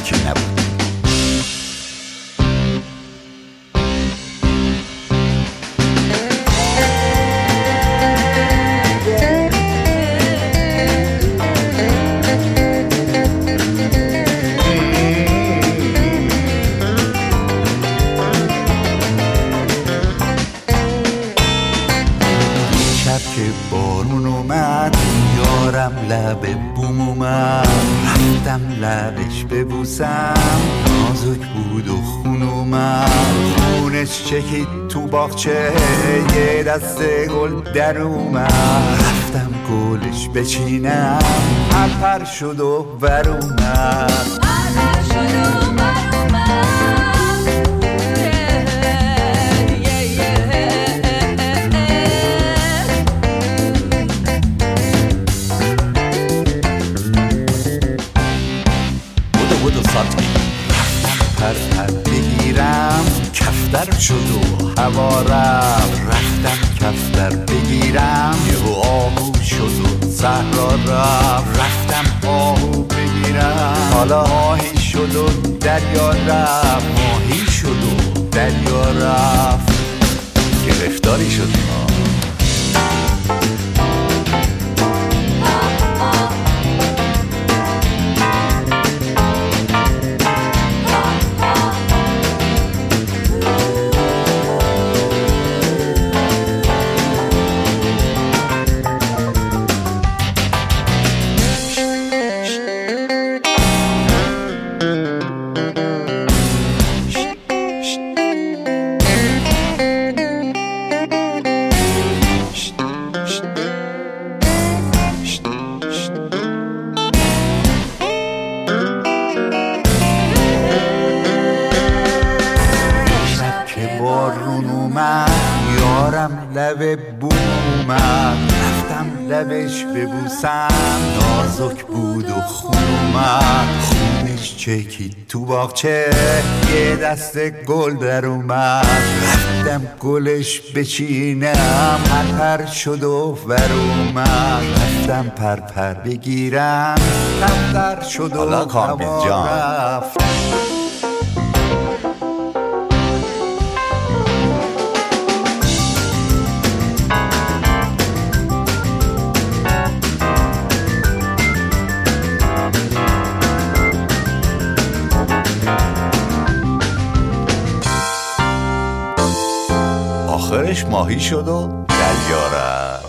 که نبود. که بارون اومد یارم لب بوم اومد، رفتم لبش ببوسم، نازک بود و خون اومد، خونش چکید تو باغچه، یه دست گل در اومد، رفتم گلش بچینم، پرپر شد و ور اومد. رفتم پر بگیرم کفتر شد و هوا رفتم کفتر بگیرم یهو آهو شد و صحرا رفتم آهو بگیرم حالا ماهی شد و دریا رفت، ماهی شد و دریا رفت، گرفتاری شدیم. بارون اومد یارم لب بوم اومد، رفتم لبش ببوسم، نازک بود و خون اومد، خونش چکید تو باغچه، یه دست گل در اومد، رفتم گلش بچینم، پرپر شد و ور اومد، رفتم پرپر بگیرم، کفتر شد و هوا رفت. آخرش ماهی شد و دریا رفت.